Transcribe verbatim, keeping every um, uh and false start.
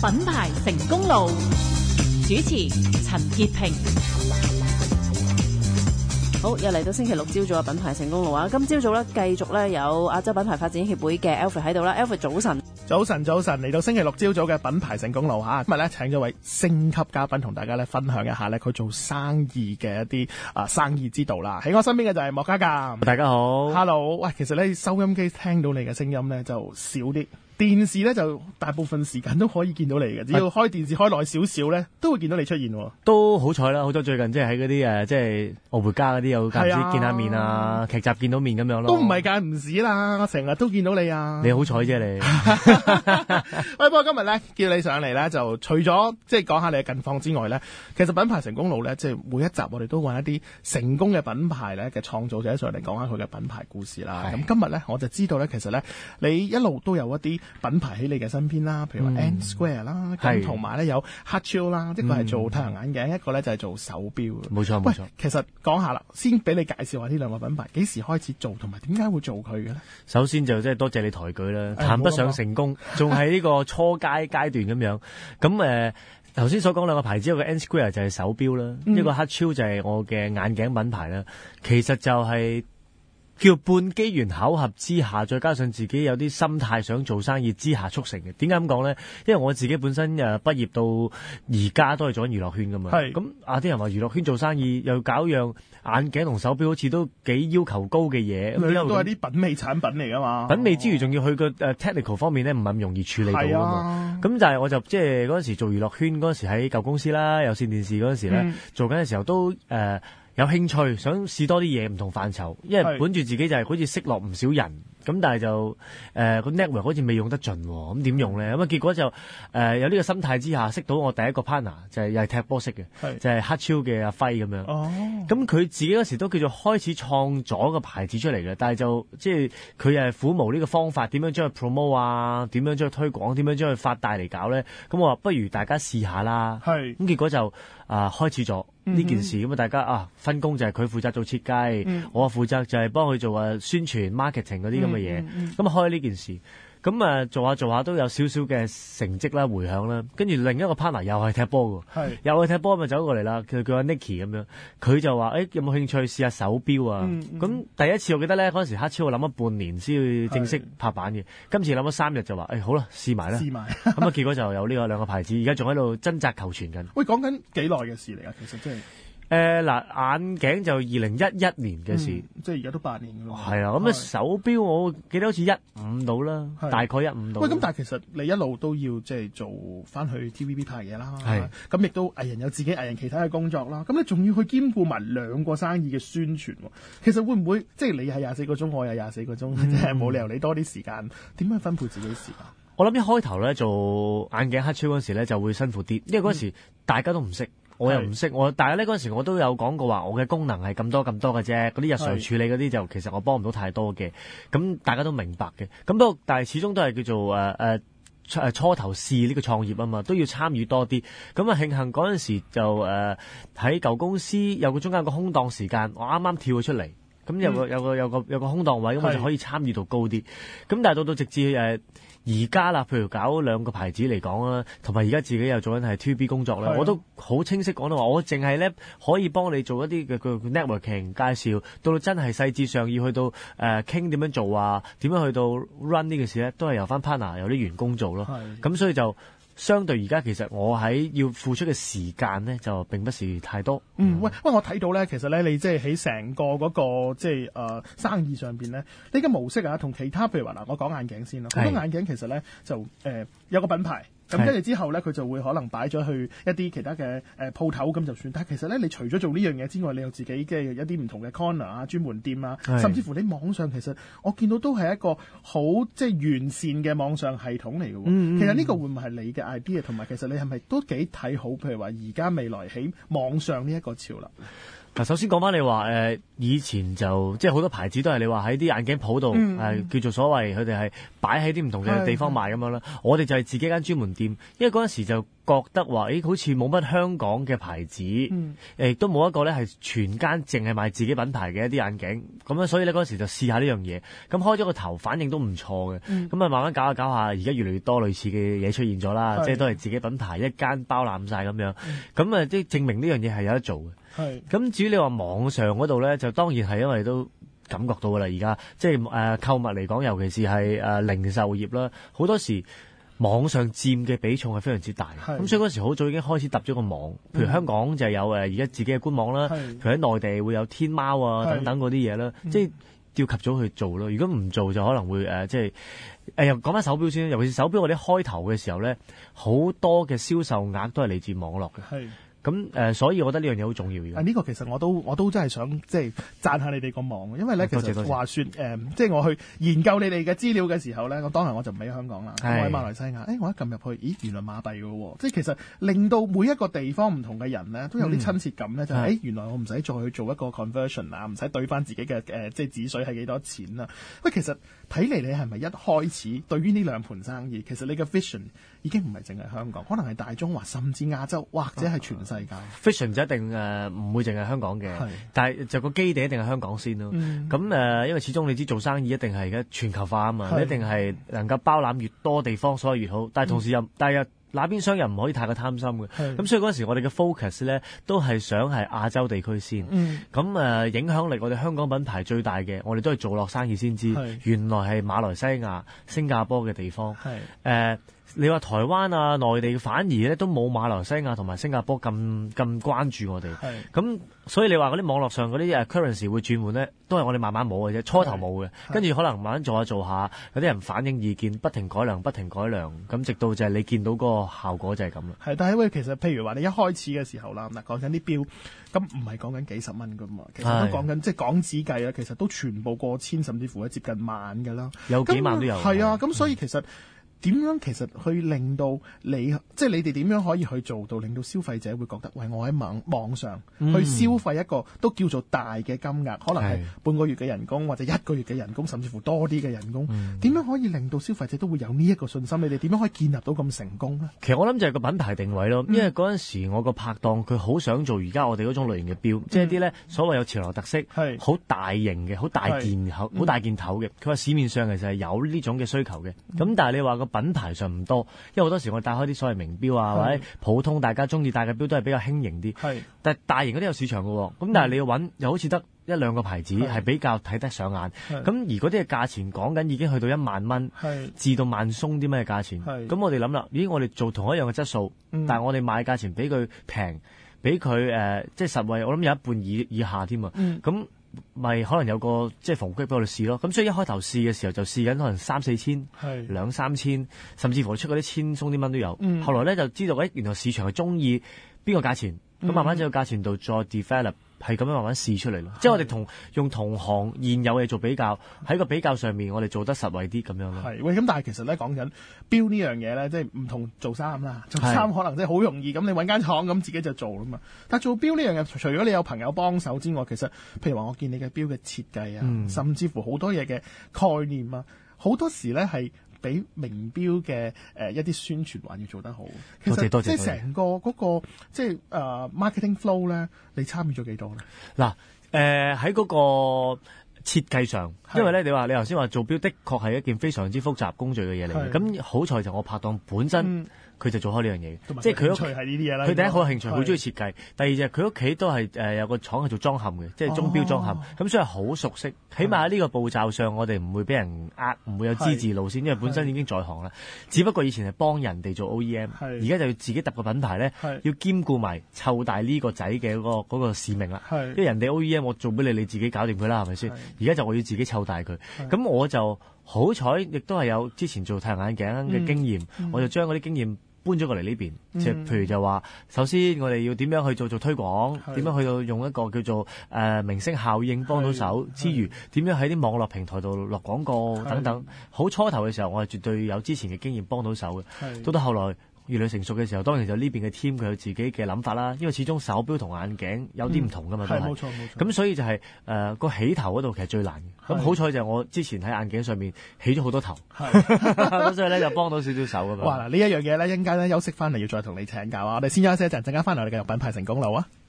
品牌成功路，主持陳潔平。 好，又嚟到星期六朝早嘅品牌成功路啊！今朝早咧繼續咧有亞洲品牌發展協會嘅 Alfred 喺度啦 ，Alfred 早晨。 早晨，早晨，嚟到星期六朝早嘅品牌成功路嚇，今日咧請咗位星級嘉賓同大家咧分享一下咧佢做生意嘅一啲啊生意之道啦。喺我身邊嘅就係莫家淦， 大家好 ，Hello， 喂，其實咧收音機聽到你嘅聲音咧就少啲。電視咧就大部分時間都可以見到你嘅，只要開電視開耐少少咧，都會見到你出現喎。 都好彩啦，好多最近即係喺嗰啲誒，即係愛回家嗰啲有間唔時見下面啊，劇集見到面咁樣咯。 都唔係間唔時啦，我成日都見到你啊。 你好彩啫你。 喂，不過今日咧叫你上嚟咧，就除咗即係講下你嘅近況之外咧，其實品牌成功路咧，即係每一集我哋都揾一啲成功嘅品牌咧嘅創造者上嚟講下佢嘅品牌故事啦。咁今日咧我就知道咧，其實咧你一路都有一啲品牌喺你嘅身邊啦，譬如話 N Square 啦，咁同埋咧有 Hatchil 啦，一個係做太陽眼鏡，嗯、一個咧就係做手錶。 冇錯冇錯。 其實講下啦，先俾你介紹下呢兩個品牌，幾時開始做，同埋點解會做佢嘅咧？ 首先就即係多謝你抬舉啦，談不上成功，仲係呢個初階階段咁樣。咁誒頭先所講兩個牌子，有個 N Square 就係手錶啦，嗯、一個 Hatchil 就係我嘅眼鏡品牌啦。其實就係、是。叫半機緣巧合之下，再加上自己有啲心態想做生意之下促成嘅。點解咁講咧？因為我自己本身誒畢業到而家都係做緊娛樂圈噶嘛。係咁啊！啲人話娛樂圈做生意又搞樣眼鏡同手錶，好似都幾要求高嘅嘢。 咁都係啲品味產品嚟噶嘛。 品味之餘，仲要去個誒 technical 方面咧，唔係咁容易處理到噶嘛。咁但係我就即係嗰陣時做娛樂圈嗰陣時喺舊公司啦，有線電視嗰陣時咧、嗯、做緊嘅時候都誒。呃有興趣想試多啲嘢唔同範疇，因為本住自己就係好似識落唔少人，咁但係就誒個 network 好似未用得盡，咁點用咧？咁啊結果就誒、呃、有呢個心態之下，識到我第一個 partner 就係又係踢波識嘅，就係 Hatchil 嘅阿輝咁樣。哦，咁佢自己嗰時都叫做開始創咗個牌子出嚟嘅，但係就即係佢係苦無呢個方法，點樣將佢 promote 啊，點樣將佢推廣，點樣將佢發大嚟搞咧？咁我話不如大家試下啦。係，咁結果就啊、呃、開始咗。呢、嗯、件事咁啊，大家啊分工就係佢負責做設計，嗯、我負責就係幫佢做啊宣傳 marketing 嗰啲咁嘅嘢，咁、嗯嗯嗯、啊開呢件事，咁啊做下做下都有少少嘅成績啦、回響啦，跟住另一個 partner 又係踢波嘅，又係踢波咪走過嚟啦，佢叫阿 Nicky 咁樣，佢就話誒、欸、有冇興趣試下手錶啊？咁、嗯嗯、第一次我記得咧嗰陣時 Hatchil 我諗咗半年先要正式拍板嘅，今次諗咗三日就話誒、欸、好啦試埋啦，試埋，咁啊結果就有呢個兩個牌子，而家仲喺度掙扎求全緊。 喂，講緊幾耐嘅事嚟啊？其實即係。 誒，嗱，眼鏡就二零一一年嘅事， 嗯、即係而家都八年咯。 係啊，咁啊手錶我記得好似一五到啦，大概一五到。 喂，咁但係其實你一路都要即係做翻去 T V B 拍嘢啦，係，咁亦都藝人有自己藝人其他嘅工作啦，咁你仲要去兼顧埋兩個生意嘅宣傳，其實會唔會即係你係廿四個鐘，我有廿四個鐘，即係冇理由你多啲時間，點樣分配自己時間？ 我諗一開頭咧做眼鏡Hatchil嗰時咧就會辛苦啲，因為嗰時大家都唔識。嗯我又唔識，我但係咧嗰陣時我都有講過話，我嘅功能係咁多咁多嘅啫，嗰啲日常處理嗰啲就其實我幫唔到太多嘅，咁大家都明白嘅。咁不過但係始終都係叫做誒誒誒初頭試呢個創業啊嘛，都要參與多啲。咁啊慶幸嗰陣時就誒喺舊公司有個中間有個空檔時間，我啱啱跳咗出嚟，咁有個、嗯、有個有個有個空檔位，咁我就可以參與度高啲。咁但係到到直至誒。呃而家啦，譬如搞兩個牌子嚟講啦，同埋而家自己又做緊係 two B 工作咧，我都好清晰講到話，我淨係咧可以幫你做一啲嘅個 networking 介紹，到到真係細節上要去到誒傾點樣做啊，點樣去到 run 呢件事咧，都係由翻 partner 由啲員工做咯。咁所以就相對而家其實我喺要付出嘅時間咧，就並不是太多。 嗯，喂喂，我睇到咧，其實咧，你即係喺成個嗰個即係誒生意上邊咧，呢個模式啊，同其他譬如話嗱，我講眼鏡先啦，好多眼鏡其實咧就誒、呃、有個品牌。咁跟住之後咧，佢就會可能擺咗去一啲其他嘅誒鋪頭咁就算。但係其實咧，你除咗做呢樣嘢之外，你有自己嘅一啲唔同嘅 corner 啊、專門店啊，甚至乎你網上其實我見到都係一個好即係完善嘅網上系統嚟嘅喎。嗯嗯，其實呢個會唔會係你嘅 idea？同埋其實你係咪都幾睇好？譬如話而家未來喺網上呢一個潮流？ 嗱，首先講翻你話誒、呃，以前就即係好多牌子都係你話喺啲眼鏡鋪度誒，叫做所謂佢哋係擺喺啲唔同嘅地方賣咁樣啦。我哋就係自己間專門店，因為嗰陣時就覺得話，誒、欸、好似冇乜香港嘅牌子，亦、嗯、都冇一個咧係全間淨係賣自己品牌嘅一啲眼鏡，咁樣所以咧嗰陣時就試下呢樣嘢，咁開咗個頭，反應都唔錯嘅，咁、嗯、啊慢慢搞下搞下，而家越嚟越多類似嘅嘢出現咗啦，即係都係自己品牌一間包攬晒咁樣，咁啊即係證明呢樣嘢係有得做嘅。係，咁至於你話網上嗰度咧，就當然係因為都感覺到噶啦，而家即係誒購物嚟講，尤其是係誒、呃、零售業啦，好多時網上佔嘅比重係非常之大。咁所以嗰時好早已經開始揼咗個網，譬如香港就有誒而家自己嘅官網啦，譬如喺內地會有天貓啊等等嗰啲嘢啦，即係要及早去做咯。如果唔做就可能會誒、呃、即係誒又講翻手錶先，尤其是手錶我哋開頭嘅時候咧，好多嘅銷售額都係嚟自網絡嘅。咁誒、呃，所以我覺得呢樣嘢好重要。啊， 呢、這個其實我都我都真係想即係讚下你哋個網，因為咧其實話說誒、呃，即係我去研究你哋嘅資料嘅時候咧，我當然我就唔喺香港啦，我喺馬來西亞。誒、哎，我一撳入去，咦，原來馬幣嘅喎，即係其實令到每一個地方唔同嘅人咧都有啲親切感咧、嗯，就係、是、誒、哎、原來我唔使再去做一個 conversion 啊，唔使對翻自己嘅誒、呃、即係紙水係幾多錢啊。喂，其實睇嚟你係咪一開始對於呢兩盤生意，其實你嘅 vision 已經唔係淨係香港，可能係大中華，甚至亞洲或者係全世界。 Vision 就一定誒唔、呃、會淨係香港嘅，但係就個基地一定係香港先咯。咁、嗯、誒、呃，因為始終你知做生意一定係而家全球化啊嘛，你一定係能夠包攬越多地方，所以越好。但係同時又，嗯、但係又那邊商人唔可以太過貪心嘅。咁所以嗰陣時我哋嘅 focus 咧都係想係亞洲地區先。咁、嗯、誒、呃、影響力，我哋香港品牌最大嘅，我哋都係做落生意先知，原來係馬來西亞、新加坡嘅地方。誒。你話台灣啊、內地反而咧都冇馬來西亞同埋新加坡咁咁關注我哋，咁所以你話嗰啲網絡上嗰啲誒 currency 會轉換咧，都係我哋慢慢冇嘅啫，初頭冇嘅，跟住可能慢慢做下做下，有啲人反映意見，不停改良，不停改良，咁直到就係你見到嗰個效果就係咁啦。係，但係因為其實譬如話你一開始嘅時候啦，嗱講緊啲錶，咁唔係講緊幾十蚊噶嘛，其實都講緊即係港紙計啊，其實都全部過千，甚至乎係接近萬㗎啦，有幾萬都有。係啊，咁所以其實。點樣其實去令到你，即係你哋點樣可以去做到，令到消費者會覺得，喂，我喺網網上去消費一個、嗯、都叫做大嘅金額，可能係半個月嘅人工或者一個月嘅人工，甚至乎多啲嘅人工。點、嗯、樣可以令到消費者都會有呢一個信心？你哋點樣可以建立到咁成功呢？其實我諗就係個品牌定位咯，因為嗰陣時我個拍檔佢好想做而家我哋嗰種類型嘅錶、嗯，即係啲咧所謂有潮流特色，好大型嘅，好大件好大件頭嘅。佢話市面上其實係有呢種嘅需求嘅，咁、嗯、但係你話個品牌上唔多，因為好多時我戴開啲所謂名錶啊，或者普通大家中意戴嘅錶都係比較輕型啲。但係大型嗰啲有市場嘅，咁但係你要揾又好似得一兩個牌子係比較睇得上眼。咁而嗰啲嘅價錢講緊已經去到一萬蚊，至到萬鬆啲咩價錢。咁我哋諗啦，咦？我哋做同一樣嘅質素，嗯、但係我哋買價錢比佢平，比佢誒即係實惠，我諗有一半以以下添啊。咁、嗯咪可能有個即係縫隙俾我哋試咯，咁所以一開頭試嘅時候就試緊可能三四千、兩三千，甚至乎出嗰啲千鬆啲蚊都有。嗯、後來咧就知道，誒原來市場係中意邊個價錢，咁、嗯、慢慢喺個價錢度再 develop， 係咁樣慢慢試出嚟咯。即係我哋同用同行現有嘅做比較，喺個比較上面我哋做得實惠啲咁樣咯。係喂，咁但係其實咧講緊錶呢樣嘢咧，即係唔同做衫啦，做衫可能即係好容易咁，你揾間廠咁自己就做啦嘛。但係做錶呢樣嘢，除咗你有朋友幫手之外，其實譬如話我見你嘅錶嘅設計啊、嗯，甚至乎好多嘢嘅概念啊，好多時咧係比名錶嘅誒一啲宣傳還要做得好。其實多謝多謝。即係成個嗰、嗰個即係誒、uh, marketing flow 咧，你參與咗幾多咧？嗱誒喺嗰個設計上，因為咧你話你頭先話做錶的確係一件非常之複雜工序嘅嘢嚟嘅。咁好在就我拍檔本身。嗯佢就做開呢樣嘢，即係佢屋企係呢啲嘢啦。佢第一好有興趣，好中意設計。第二就係佢屋企都係誒、呃、有個廠係做裝嵌嘅，即係鐘錶裝嵌。咁、哦、所以好熟悉。起碼喺呢個步驟上，我哋唔會俾人呃，唔會有資治路線，因為本身已經在行啦。只不過以前係幫人哋做 O E M，而家就要自己揼個品牌咧，要兼顧埋湊大呢個仔嘅嗰個嗰個使命啦。因為人哋 O E M 我做俾你，你自己搞掂佢啦，係咪先？而家就我要自己湊大佢。咁我就好彩，亦都係有之前做太陽眼鏡嘅經驗，嗯嗯、我就將嗰啲經驗搬咗過嚟呢邊，即係譬如就話，首先我哋要點樣去做做推廣，點樣去到用一個叫做誒、呃、明星效應幫到手之餘，點樣喺啲網絡平台度落廣告等等。好初頭嘅時候，我係絕對有之前嘅經驗幫到手嘅。到到後來， 越嚟越成熟嘅時候，當然就呢邊嘅 team 佢有自己嘅諗法啦。因為始終手錶同眼鏡有啲唔同噶嘛， 係都係冇錯冇錯。 咁所以就係誒個起頭嗰度其實最難嘅。咁好彩就係我之前喺眼鏡上面起咗好多頭，咁所以咧就幫到少少手噶嘛。 哇！嗱呢一樣嘢咧，一陣間咧休息翻嚟要再同你請教啊！我哋先休息一陣，陣間翻嚟我哋繼續品牌成功路啊！